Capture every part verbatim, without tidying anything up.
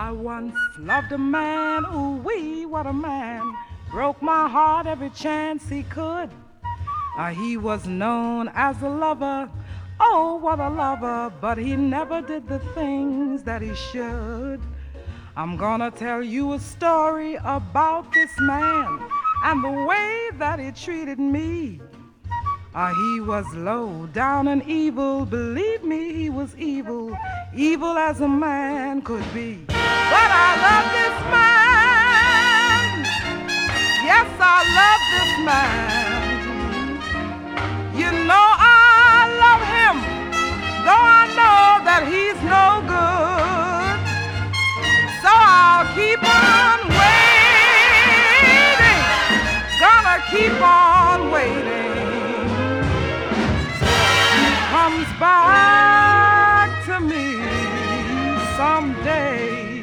I once loved a man, ooh wee, what a man. Broke my heart every chance he could. Uh, he was known as a lover, oh what a lover, but he never did the things that he should. I'm gonna tell you a story about this man and the way that he treated me. Uh, he was low down and evil, believe me, he was evil, evil as a man could be. But I love this man, yes I love this man. You know I love him, though I know that he's no good. So I'll keep on waiting, gonna keep on waiting. Comes back to me someday.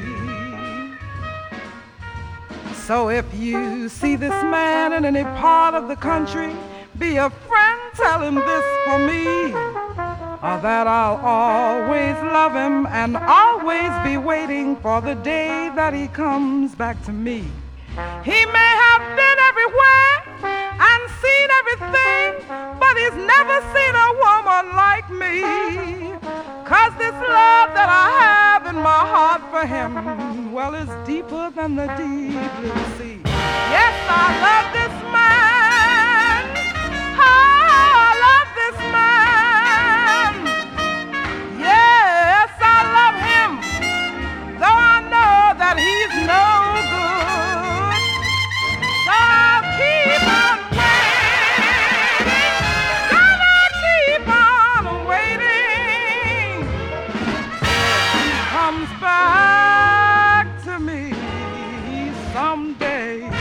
So if you see this man in any part of the country, be a friend, tell him this for me, uh, that I'll always love him and always be waiting for the day that he comes back to me. He may have been everywhere and seen everything, but he's never seen a woman like me. 'Cause this love that I have in my heart for him, well, is deeper than the deep blue sea. Yes, I love this man. Oh, I love this man. Yes, I love him, though I know that he's no good. So I'll keep on waiting, gonna keep on waiting. He comes back to me someday.